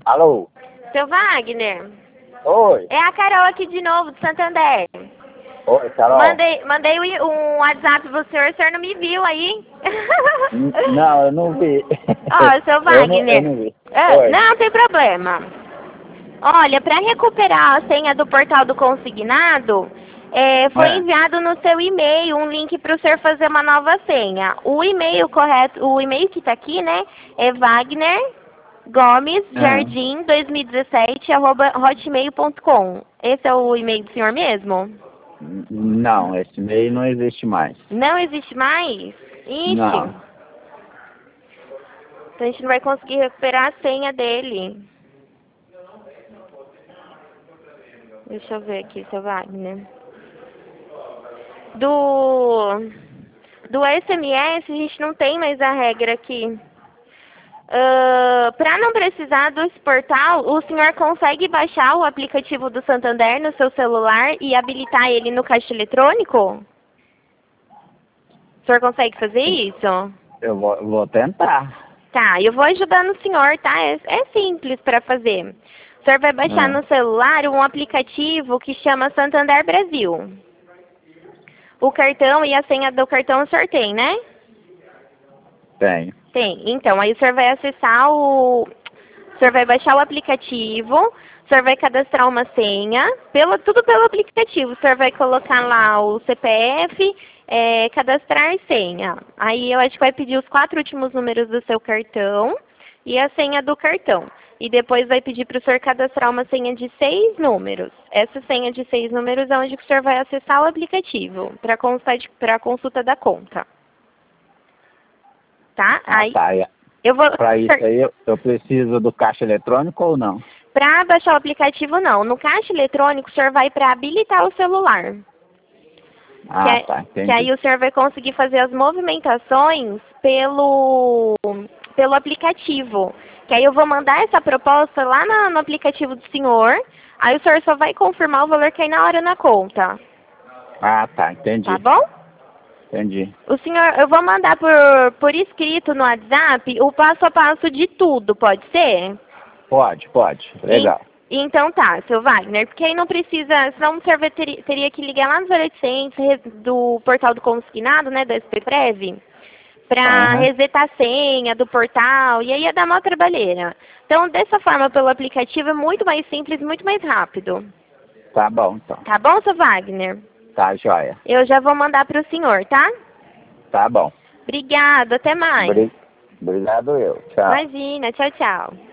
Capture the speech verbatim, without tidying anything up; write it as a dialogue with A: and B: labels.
A: Alô?
B: Seu Wagner,
A: Oi.
B: é a Carol aqui de novo, do Santander.
A: Oi, Carol.
B: Mandei, mandei um um WhatsApp pro senhor, o senhor não me viu aí?
A: N- Não, eu não vi.
B: Ó, seu
A: Eu não, eu
B: Wagner.
A: não vi.
B: Ah,
A: Oi.
B: não, tem problema. Olha, para recuperar a senha do portal do consignado, é, foi
A: É.
B: enviado no seu e-mail um link para o senhor fazer uma nova senha. O e-mail correto, o e-mail que está aqui, né, é Wagner Gomes
A: É.
B: Jardim dois mil e dezessete arroba hotmail ponto com. Esse é o e-mail do senhor mesmo?
A: N- Não, esse e-mail não existe mais.
B: Não existe mais? Ixi.
A: Não.
B: Então a gente não vai conseguir recuperar a senha dele. Deixa eu ver aqui, seu Wagner. Do, do S M S, a gente não tem mais a regra aqui. Uh, para não precisar desse portal, o senhor consegue baixar o aplicativo do Santander no seu celular e habilitar ele no caixa eletrônico? O senhor consegue fazer isso?
A: Eu vou, vou tentar.
B: Tá, eu vou ajudando o senhor, tá? É, é simples para fazer. O senhor vai baixar
A: É.
B: no celular um aplicativo que chama Santander Brasil. O cartão e a senha do cartão o senhor tem, né?
A: Tenho.
B: Tem. Então, aí o senhor vai acessar o... O senhor vai baixar o aplicativo, o senhor vai cadastrar uma senha, pelo, tudo pelo aplicativo. O senhor vai colocar lá o C P F, é, cadastrar senha. Aí eu acho que vai pedir os quatro últimos números do seu cartão e a senha do cartão. E depois vai pedir para o senhor cadastrar uma senha de seis números. Essa senha de seis números é onde o senhor vai acessar o aplicativo para a consulta da conta. Tá?
A: Ah,
B: Aí
A: tá. E
B: eu vou...
A: Pra isso aí, eu, eu preciso do caixa eletrônico ou não?
B: Para baixar o aplicativo, não. No caixa eletrônico, o senhor vai para habilitar o celular.
A: Ah,
B: que, é-
A: tá. Entendi.
B: que aí o senhor vai conseguir fazer as movimentações pelo, pelo aplicativo. Que aí eu vou mandar essa proposta lá na- no aplicativo do senhor. Aí o senhor só vai confirmar o valor que aí na hora na conta.
A: Ah, tá. Entendi.
B: Tá bom?
A: Entendi.
B: O senhor, eu vou mandar por, por escrito no WhatsApp o passo a passo de tudo, pode ser?
A: Pode, pode. Legal.
B: E- então tá, seu Wagner, porque aí não precisa, senão o senhor vai ter- teria que ligar lá nos oitocentos re- do portal do consignado, né, da S P Prev, para
A: Aham.
B: resetar a senha do portal, e aí ia dar uma trabalheira. Então, dessa forma, pelo aplicativo é muito mais simples, muito mais rápido.
A: Tá bom, então.
B: Tá bom, seu Wagner?
A: Tá, joia.
B: Eu já vou mandar para o senhor, tá?
A: Tá bom.
B: Obrigado, até mais.
A: Obri- Obrigado eu. Tchau.
B: Imagina, tchau, tchau.